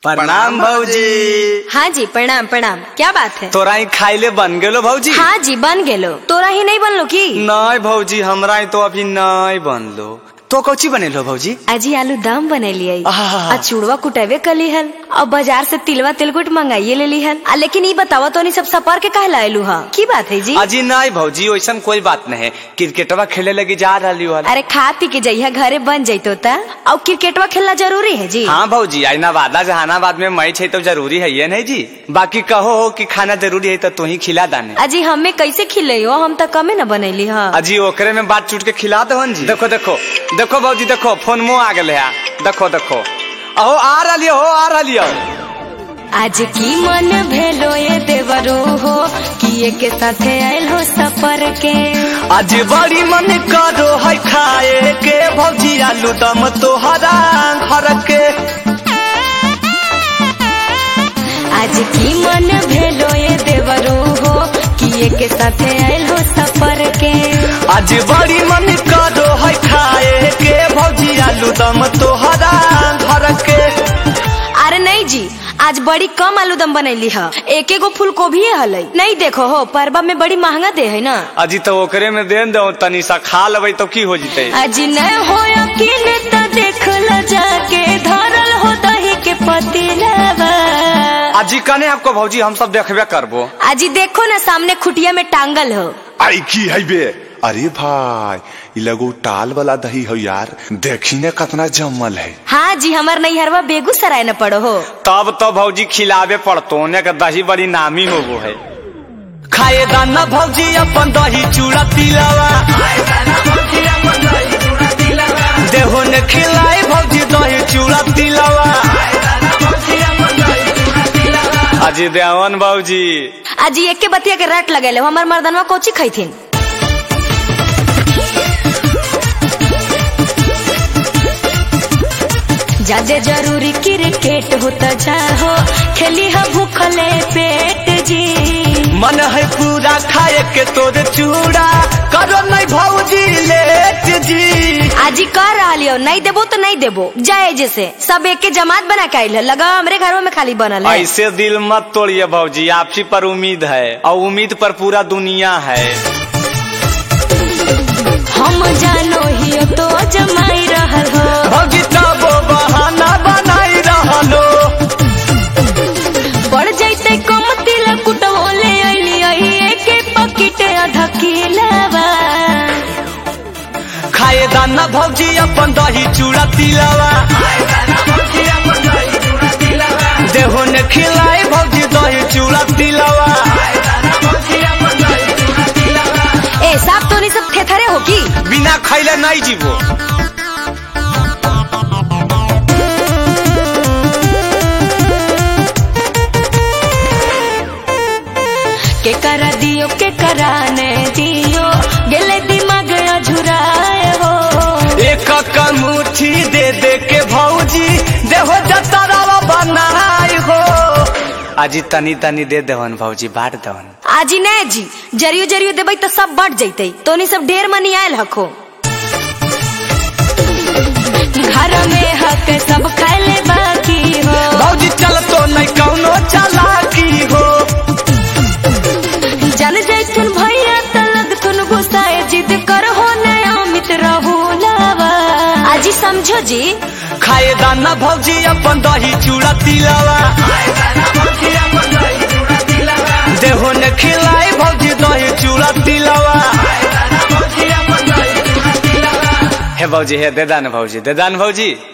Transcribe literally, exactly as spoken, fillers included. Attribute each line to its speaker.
Speaker 1: प्रणाम भौजी।
Speaker 2: हाँ जी प्रणाम प्रणाम। क्या बात है?
Speaker 1: तोरा ही खाइले बन गेलो भौजी?
Speaker 2: हाँ जी बन गेलो। तोरा ही नहीं बनलो की?
Speaker 1: नहीं भौजी हमरा ही तो अभी नहीं बनलो। तो कौची बनेलो भौजी?
Speaker 2: अजी आलू दम बनेलिए आ चूड़वा कुटेवे कली हल और बाजार से तिलवा तिलकुट मंगाइए ले ली हल। आ लेकिन ये बतावा तो नहीं सब सपर के कहला आलू हा की बात है जी?
Speaker 1: अजी नहीं भौजी वैसा कोई बात नहीं है। क्रिकेटवा खेले लगी जा रही हल।
Speaker 2: अरे खा पी के जइहा घरे बन जइतो ता और क्रिकेटवा खेलना जरूरी है जी?
Speaker 1: हाँ भौजी ऐनाबाद जहानाबाद में मैच है तो जरूरी है ये नहीं जी। बाकी कहो हो कि खाना जरूरी है तो तू ही खिला दाने।
Speaker 2: अजी हमें कैसे खिले हो? हम तो कमे न बनैली हा।
Speaker 1: अजी ओकरे में बात चूट के खिला दो जी। देखो देखो देखो भौजी देखो फोन मुँह आ गए। देखो देखो अहो आ रही हो आ रही हो।
Speaker 2: आज की मन भेलो ये देवरो हो कि के साथ आयल हो सफर के।
Speaker 1: आज बड़ी मन करो है खाए के भौजी आलू दम तोहरा घर के।
Speaker 2: आज की मन भेलो ये देवरो हो कि के साथ आयल हो सफर के।
Speaker 1: आज बड़ी मन करो है खाए के भौजी आलू दम तोहरा घर के।
Speaker 2: अरे नहीं जी आज बड़ी कम आलू दम बनैली है। एक एगो फूल गोभी हल नहीं। देखो हो परबा में बड़ी महंगा दे है ना।
Speaker 1: अजी तो ओकरे में दे दो तनी सा खा लेबै तो की हो जीते।
Speaker 2: अजी नहीं हो यकीन तो देख ल जाके धरल हो दही के पतीला।
Speaker 1: अजी कने आपको भौजी हम सब देखबे करबो।
Speaker 2: अजी देखो ना सामने खुटिया में टांगल हो।
Speaker 3: आई की है बे? अरे भाई लगो टाल वाला दही हो यार। देखी ने कितना जमल है।
Speaker 2: हाँ जी हमार नैहरवा बेगूसराय न पड़ो हो।
Speaker 1: तब तो भौजी खिलावे पड़तो ने का दही बड़ी नामी होगो है। खाए दाना भौजी अपन दही चूड़ा तिलावा। देहो ने खिलाए भौजी दही चूड़ा तिलावा। अजी देवन भौजी
Speaker 2: अजी एक के बतिया के रट लगे हमार मर्दनवा कोची खैथिन। जाजे जरूरी क्रिकेट होता चाहो खेली है भूखले पेट जी।
Speaker 1: मन है पूरा खाए के तोरे चूड़ा करो नहीं भौजी लेट जी।
Speaker 2: आजी कर रहा लियो नहीं देबो तो नहीं देबो जाए जैसे सब एक के जमात बना के आइल लगा हमरे घरों में खाली बनल है।
Speaker 1: ऐसे दिल मत तोड़िए भौजी आपसी पर उम्मीद है और उम्मीद पर पूरा दुनिया है।
Speaker 2: हम जानो ही तो जमाई रहल हो
Speaker 1: भौजी तब बहाना बनाई रहलो।
Speaker 2: बढ़ जाते कम तिल कुटो ले अइली एक पकिट आधा किलावा।
Speaker 1: खाए दाना भौजी अपन दही चूड़ा तिलावा। देहो ने खिलाए भौजी दही चूड़ा तिलावा।
Speaker 2: ए साहब तो नहीं सब थेथरे हो की?
Speaker 1: बिना खैले नहीं जीवो।
Speaker 2: के करा दियो के कराने दियो गेले दिमाग अझुराए हो।
Speaker 1: एक कमुठी दे दे के भौजी देहो जतरावा बनाए हो। आजी तनी तनी दे देवन भौजी बाट देवन।
Speaker 2: आजी नहीं जी जरियो जरियो देबै तो सब बढ़ जैते तो नहीं सब ढेर मनी आयल हको। घर में हक सब खाले बाकी हो
Speaker 1: भौजी चल तो नहीं कौनो चालाकी हो।
Speaker 2: जान जैथुन भैया तलग तुन गुस्साए जिद कर हो नया अमित रहूलावा। आजी समझो जी
Speaker 1: खाए दाना भौजी अपन दही चूड़ा तिलावा। देहो ने खिलाए भौजी दही चूड़ा तिलावा। हे भौजी हे दे दान भौजी दे दान भौजी।